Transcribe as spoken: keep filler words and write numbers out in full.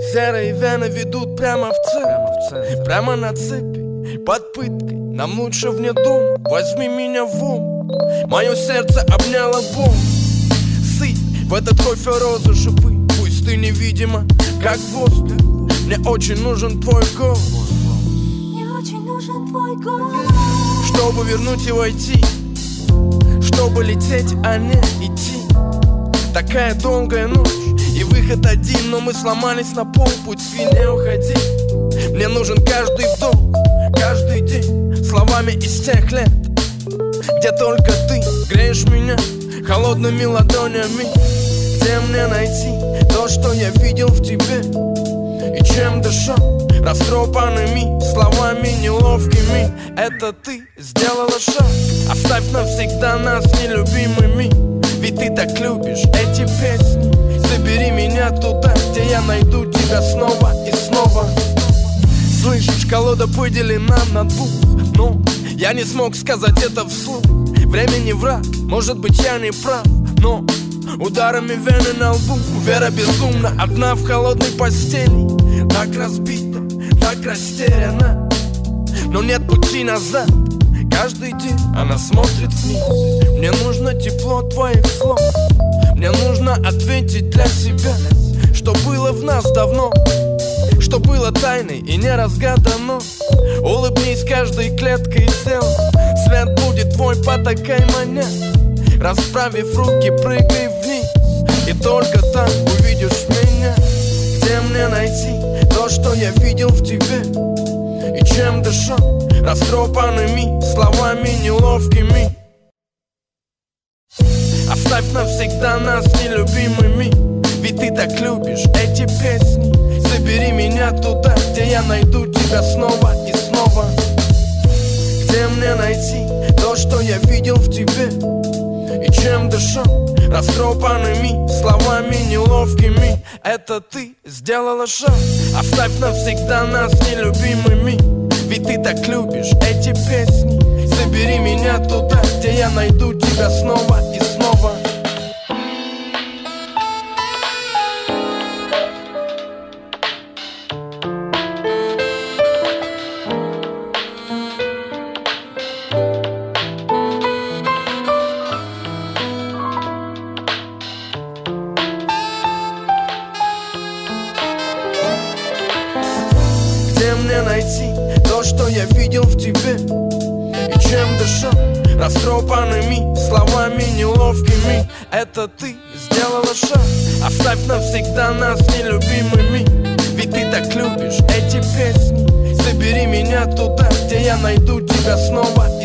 Серые вены ведут прямо в цель, прямо на цепи, под пыткой. Нам лучше вне дома, возьми меня в ум. Мое сердце обняло боль. Сыпь в этот кофе розы шипы. Пусть ты невидима, как воздух. Мне очень нужен твой голос. Мне очень нужен твой голос. Чтобы вернуть и войти, чтобы лететь, а не идти. Такая долгая ночь и выход один, но мы сломались на полпути. Не уходи. Мне нужен каждый вдох, каждый день, словами из тех лет, где только ты греешь меня холодными ладонями. Где мне найти то, что я видел в тебе, и чем дышал растрепанными словами неловкими. Это ты сделала шаг. Оставь навсегда нас нелюбимыми, ведь ты так любишь эти песни. Забери меня туда, где я найду тебя снова и снова. Слышишь, колода поделена на двух, но я не смог сказать это вслух. Время не враг, может быть я не прав, но ударами вены на лбу вера безумна, одна в холодной постели. Так разбита, так растеряна, но нет пути назад. Каждый день она смотрит вниз. Мне нужно тепло твоих слов. Мне нужно ответить для себя, что было в нас давно, что было тайной и не разгадано. Улыбнись каждой клеткой тела, свет будет твой, потакай маня. Расправив руки, прыгай вниз, и только там увидишь меня. Где мне найти то, что я видел в тебе, и чем дышал растрепанными словами неловкими. Оставь навсегда нас нелюбимыми, ведь ты так любишь эти песни. Забери меня туда, где я найду тебя снова и снова. Где мне найти то, что я видел в тебе, и чем дышал растрепанными словами неловкими. Это ты сделала шаг. Оставь навсегда нас нелюбимыми, ведь ты так любишь эти песни. Забери меня туда, где я найду тебя снова и снова. Где мне найти то, что я видел в тебе, и чем дышал растрепанными словами неловкими. Это ты сделала шаг. Оставь навсегда нас нелюбимыми, ведь ты так любишь эти песни. Забери меня туда, где я найду тебя снова